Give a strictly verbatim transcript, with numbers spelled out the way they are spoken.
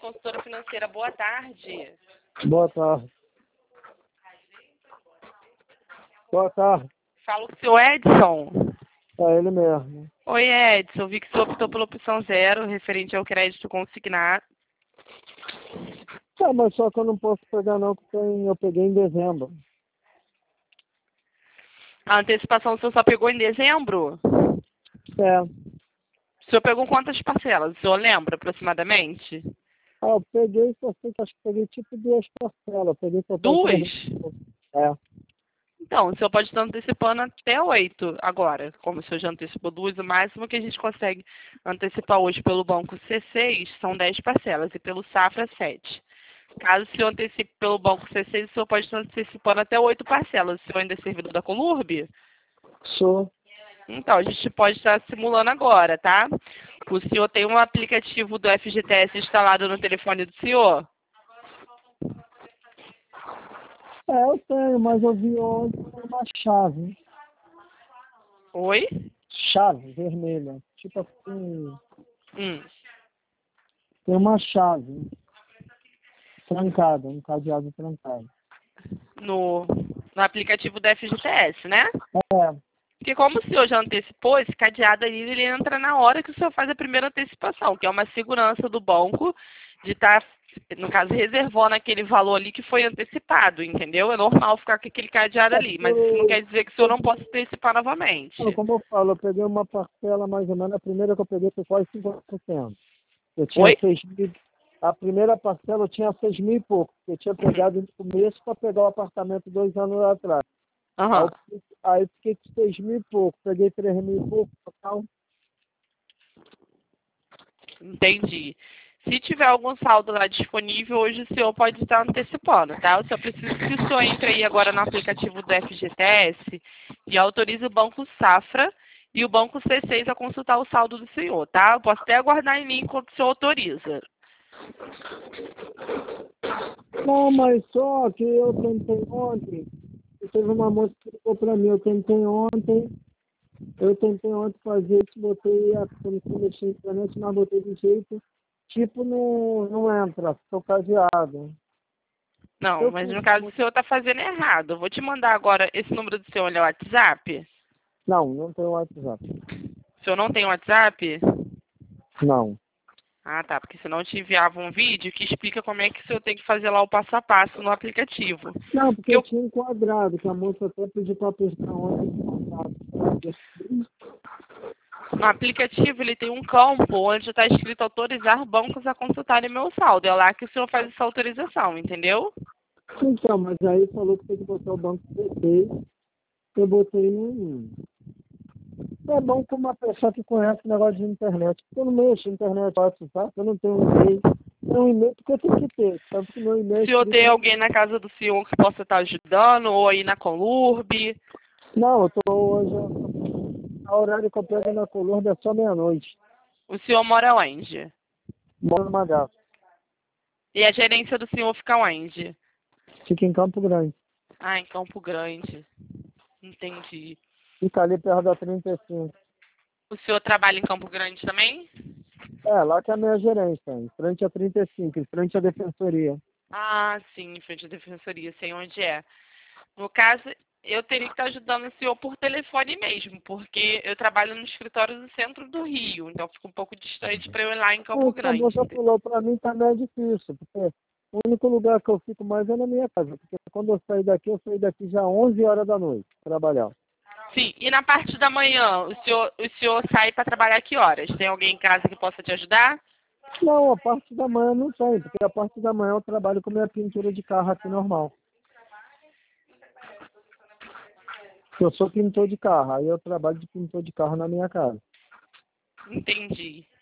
consultora financeira. Boa tarde. Boa tarde. Boa tarde. Fala com o seu Edson. É ele mesmo. Oi, Edson. Vi que você optou pela opção zero, referente ao crédito consignado. É, mas só que eu não posso pegar não, porque eu peguei em dezembro. A antecipação o senhor só pegou em dezembro? É. O senhor pegou quantas parcelas? O senhor lembra aproximadamente? Ah, eu peguei, só sei que acho que peguei tipo duas parcelas. Eu peguei só Duas? É. Então, o senhor pode estar antecipando até oito agora. Como o senhor já antecipou duas, o máximo que a gente consegue antecipar hoje pelo banco C seis são dez parcelas e pelo Safra sete. Caso o senhor antecipe pelo banco C seis, o senhor pode estar antecipando até oito parcelas. O senhor ainda é servidor da Colurb? Sou. Então, a gente pode estar simulando agora, tá? O senhor tem um aplicativo do F G T S instalado no telefone do senhor? É, eu tenho, mas eu vi ontem uma chave. Oi? Chave vermelha. Tipo assim, Hum. tem uma chave trancada, um cadeado trancado. No, no aplicativo do F G T S, né? É. Porque como o senhor já antecipou, esse cadeado aí, ele entra na hora que o senhor faz a primeira antecipação, que é uma segurança do banco de estar, no caso, reservando aquele valor ali que foi antecipado, entendeu? É normal ficar com aquele cadeado ali, mas isso não quer dizer que o senhor não possa antecipar novamente. Não, como eu falo, eu peguei uma parcela mais ou menos, a primeira que eu peguei foi quase cinquenta por cento. Eu tinha Oi? seis mil, a primeira parcela eu tinha seis mil e pouco, eu tinha pegado no começo para pegar o apartamento dois anos atrás. Aí, Aham. eu, fiquei- aí eu fiquei com seis mil e pouco, peguei três mil e pouco, total. Entendi. Se tiver algum saldo lá disponível, hoje o senhor pode estar antecipando, tá? Eu só preciso que o senhor entre aí agora no aplicativo do F G T S e autorize o Banco Safra e o Banco C seis a consultar o saldo do senhor, tá? Eu posso até aguardar em mim enquanto o senhor autoriza. Não, mas só que eu tentei ontem, teve uma moça que ligou para mim, eu tentei ontem, eu tentei ontem fazer isso, botei a comecei a mexer na internet, mas botei de jeito, tipo, não, não entra, ficou cadeado. Não, Eu mas fiz, no caso o senhor está fazendo errado. Eu vou te mandar agora esse número do seu olha, WhatsApp. não, não tem WhatsApp. O senhor não tem WhatsApp? Não. Ah, tá, porque senão eu te enviava um vídeo que explica como é que o senhor tem que fazer lá o passo a passo no aplicativo. Não, porque Porque eu eu, tinha enquadrado, que a moça até pediu para apertar ontem enquadrado. no aplicativo ele tem um campo onde está escrito autorizar bancos a consultarem meu saldo. É lá que o senhor faz essa autorização, entendeu? Então, mas aí falou que tem que botar o banco C seis, eu botei no. É bom com uma pessoa que conhece o negócio de internet. Porque eu não mexo em internet, WhatsApp, eu não tenho um e-mail. Tenho um e-mail porque eu tenho que ter. Tanto que meu e-mail O é senhor tem escrito. alguém na casa do senhor que possa estar ajudando, ou aí na Conlurb. Não, eu tô hoje. A horário que eu pego na coluna é só meia-noite. O senhor mora onde? Moro no Magaço. E a gerência do senhor fica onde? Fica em Campo Grande. Ah, em Campo Grande. Entendi. Fica ali perto da trinta e cinco. O senhor trabalha em Campo Grande também? É, lá que é a minha gerência, em frente à trinta e cinco, em frente à defensoria. Ah, sim, em frente à defensoria, sei onde é. No caso, eu teria que estar ajudando o senhor por telefone mesmo, porque eu trabalho no escritório do centro do Rio, então fica um pouco distante para eu ir lá em Campo Então, a Grande. moça falou, pra mim tá meio difícil, porque o único lugar que eu fico mais é na minha casa, porque quando eu sair daqui, eu saí daqui já onze horas da noite, trabalhar. Sim, e na parte da manhã, o senhor, o senhor sai para trabalhar que horas? Tem alguém em casa que possa te ajudar? Não, a parte da manhã não tem, porque a parte da manhã eu trabalho com minha pintura de carro aqui normal. Eu sou pintor de carro, aí eu trabalho de pintor de carro na minha casa. Entendi.